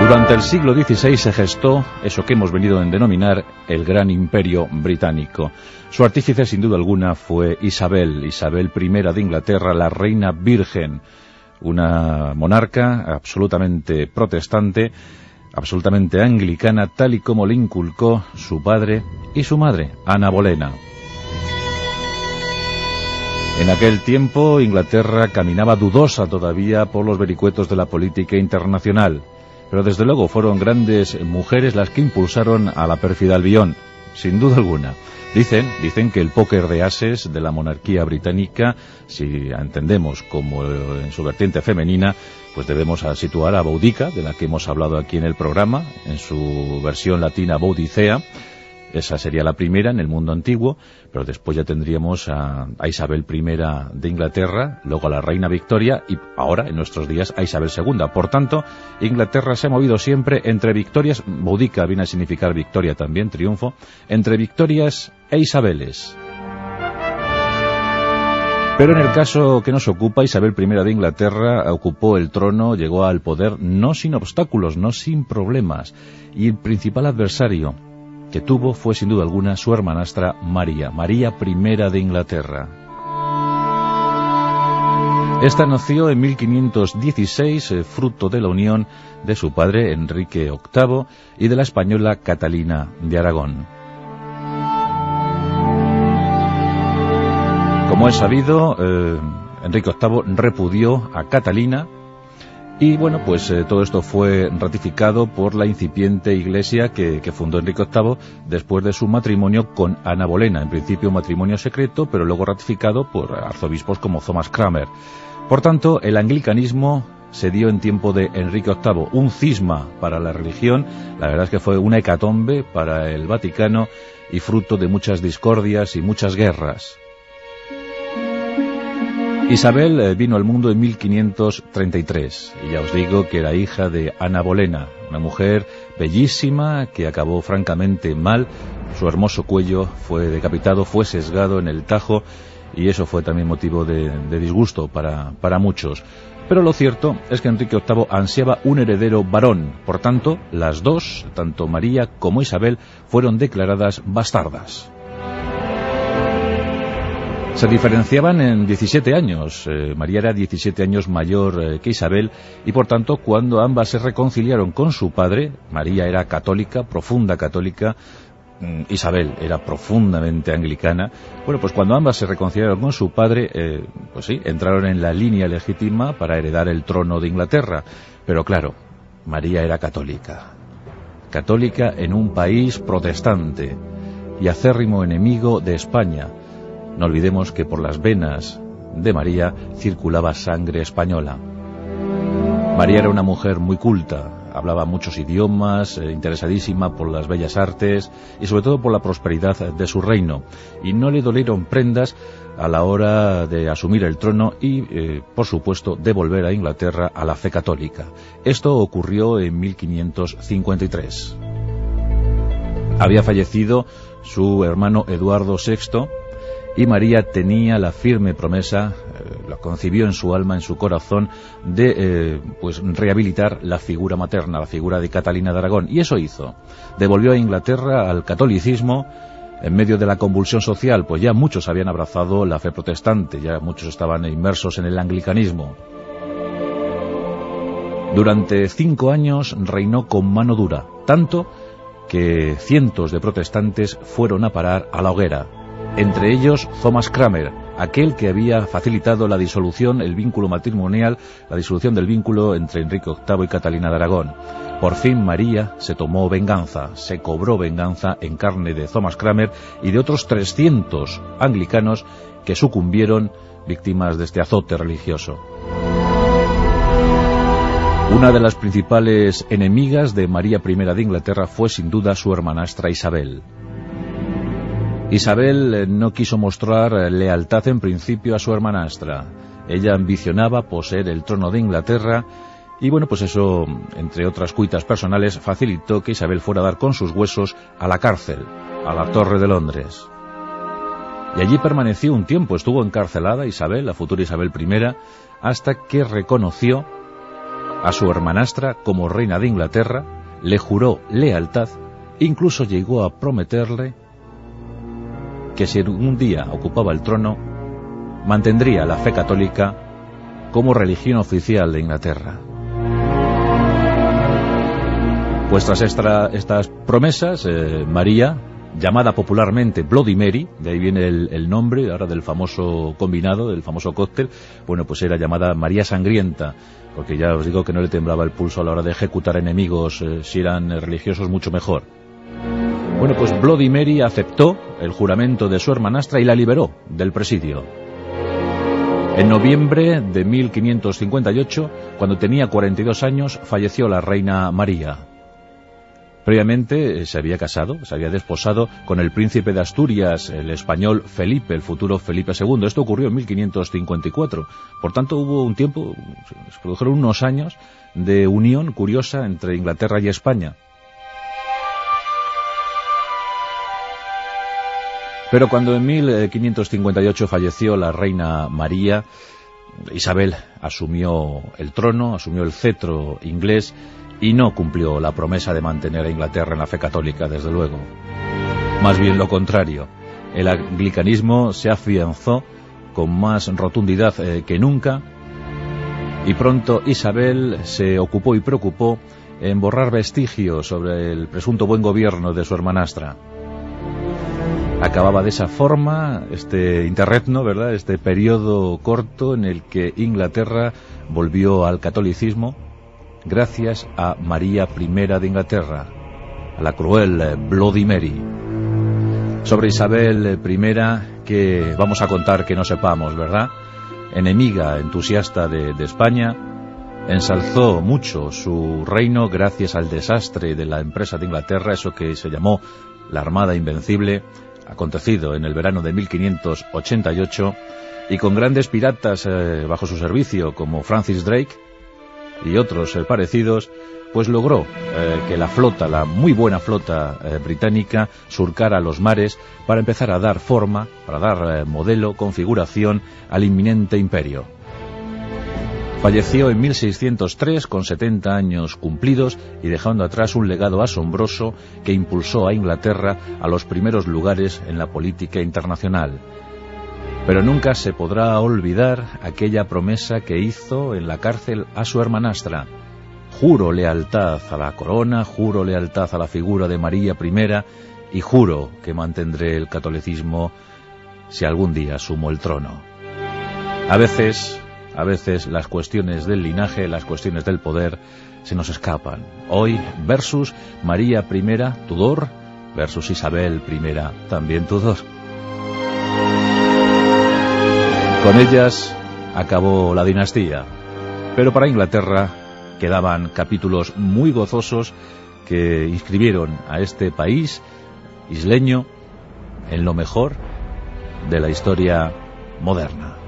Durante el siglo XVI se gestó eso que hemos venido a denominar el Gran Imperio Británico. Su artífice, sin duda alguna, fue Isabel I de Inglaterra, la reina virgen, una monarca absolutamente protestante, absolutamente anglicana, tal y como le inculcó su padre y su madre, Ana Bolena. En aquel tiempo, Inglaterra caminaba dudosa todavía por los vericuetos de la política internacional. Pero desde luego fueron grandes mujeres las que impulsaron a la pérfida Albión, sin duda alguna. Dicen que el póker de ases de la monarquía británica, si entendemos como en su vertiente femenina, pues debemos situar a Boudica, de la que hemos hablado aquí en el programa, en su versión latina Boudicea. Esa sería la primera en el mundo antiguo, pero después ya tendríamos a Isabel I de Inglaterra, luego a la reina Victoria y ahora, en nuestros días, a Isabel II. Por tanto, Inglaterra se ha movido siempre entre victorias, Boudica viene a significar victoria también, triunfo, entre victorias e Isabeles. Pero en el caso que nos ocupa, Isabel I de Inglaterra ocupó el trono, llegó al poder no sin obstáculos, no sin problemas, y el principal adversario que tuvo fue sin duda alguna su hermanastra María I de Inglaterra. Esta nació en 1516, fruto de la unión de su padre Enrique VIII y de la española Catalina de Aragón. Como es sabido, Enrique VIII repudió a Catalina. Y bueno, pues todo esto fue ratificado por la incipiente iglesia que fundó Enrique VIII después de su matrimonio con Ana Bolena. En principio un matrimonio secreto, pero luego ratificado por arzobispos como Thomas Cranmer. Por tanto, el anglicanismo se dio en tiempo de Enrique VIII, un cisma para la religión. La verdad es que fue una hecatombe para el Vaticano y fruto de muchas discordias y muchas guerras. Isabel vino al mundo en 1533 y ya os digo que era hija de Ana Bolena, una mujer bellísima que acabó francamente mal. Su hermoso cuello fue decapitado, fue sesgado en el Tajo y eso fue también motivo de disgusto para muchos. Pero lo cierto es que Enrique VIII ansiaba un heredero varón, por tanto las dos, tanto María como Isabel, fueron declaradas bastardas. Se diferenciaban en 17 años, María era 17 años mayor que Isabel y por tanto cuando ambas se reconciliaron con su padre, María era católica, profunda católica, Isabel era profundamente anglicana, bueno pues cuando ambas se reconciliaron con su padre, pues sí, entraron en la línea legítima para heredar el trono de Inglaterra, pero claro, María era católica en un país protestante y acérrimo enemigo de España. No olvidemos que por las venas de María circulaba sangre española. María era una mujer muy culta, hablaba muchos idiomas, interesadísima por las bellas artes y sobre todo por la prosperidad de su reino. Y no le dolieron prendas a la hora de asumir el trono y, por supuesto, de volver a Inglaterra a la fe católica. Esto ocurrió en 1553. Había fallecido su hermano Eduardo VI, y María tenía la firme promesa, lo concibió en su alma, en su corazón, de pues rehabilitar la figura materna, la figura de Catalina de Aragón. Y eso hizo. Devolvió a Inglaterra al catolicismo en medio de la convulsión social, pues ya muchos habían abrazado la fe protestante, ya muchos estaban inmersos en el anglicanismo. Durante 5 años reinó con mano dura, tanto que cientos de protestantes fueron a parar a la hoguera. Entre ellos Thomas Cranmer, aquel que había facilitado la disolución, el vínculo matrimonial, la disolución del vínculo entre Enrique VIII y Catalina de Aragón. Por fin María se tomó venganza, se cobró venganza en carne de Thomas Cranmer y de otros 300 anglicanos que sucumbieron víctimas de este azote religioso. Una de las principales enemigas de María I de Inglaterra fue sin duda su hermanastra Isabel. Isabel no quiso mostrar lealtad en principio a su hermanastra. Ella ambicionaba poseer el trono de Inglaterra y bueno, pues eso, entre otras cuitas personales, facilitó que Isabel fuera a dar con sus huesos a la cárcel, a la Torre de Londres. Y allí permaneció un tiempo, estuvo encarcelada Isabel, la futura Isabel I, hasta que reconoció a su hermanastra como reina de Inglaterra, le juró lealtad, incluso llegó a prometerle que si un día ocupaba el trono, mantendría la fe católica como religión oficial de Inglaterra. Pues tras estas promesas, María, llamada popularmente Bloody Mary, de ahí viene el nombre ahora del famoso combinado, del famoso cóctel, bueno, pues era llamada María Sangrienta, porque ya os digo que no le temblaba el pulso a la hora de ejecutar enemigos, si eran religiosos mucho mejor. Bueno, pues Bloody Mary aceptó el juramento de su hermanastra y la liberó del presidio. En noviembre de 1558, cuando tenía 42 años, falleció la reina María. Previamente se había casado, se había desposado con el príncipe de Asturias, el español Felipe, el futuro Felipe II. Esto ocurrió en 1554. Por tanto, hubo un tiempo, se produjeron unos años de unión curiosa entre Inglaterra y España. Pero cuando en 1558 falleció la reina María, Isabel asumió el trono, asumió el cetro inglés, y no cumplió la promesa de mantener a Inglaterra en la fe católica, desde luego. Más bien lo contrario. El anglicanismo se afianzó con más rotundidad que nunca, y pronto Isabel se ocupó y preocupó en borrar vestigios sobre el presunto buen gobierno de su hermanastra. Acababa de esa forma este interregno, ¿verdad?, este periodo corto en el que Inglaterra volvió al catolicismo, gracias a María I de Inglaterra, a la cruel Bloody Mary. Sobre Isabel I, que vamos a contar que no sepamos, ¿verdad? Enemiga entusiasta de España, ensalzó mucho su reino gracias al desastre de la empresa de Inglaterra, eso que se llamó la Armada Invencible, acontecido en el verano de 1588, y con grandes piratas bajo su servicio, como Francis Drake y otros parecidos, pues logró que la flota, la muy buena flota británica, surcara los mares para empezar a dar forma, para dar modelo, configuración al inminente imperio. Falleció en 1603 con 70 años cumplidos y dejando atrás un legado asombroso que impulsó a Inglaterra a los primeros lugares en la política internacional. Pero nunca se podrá olvidar aquella promesa que hizo en la cárcel a su hermanastra. Juro lealtad a la corona, juro lealtad a la figura de María I y juro que mantendré el catolicismo si algún día asumo el trono. A veces las cuestiones del linaje, las cuestiones del poder se nos escapan. Hoy versus María I Tudor versus Isabel I también Tudor. Con ellas acabó la dinastía, pero para Inglaterra quedaban capítulos muy gozosos que inscribieron a este país isleño en lo mejor de la historia moderna.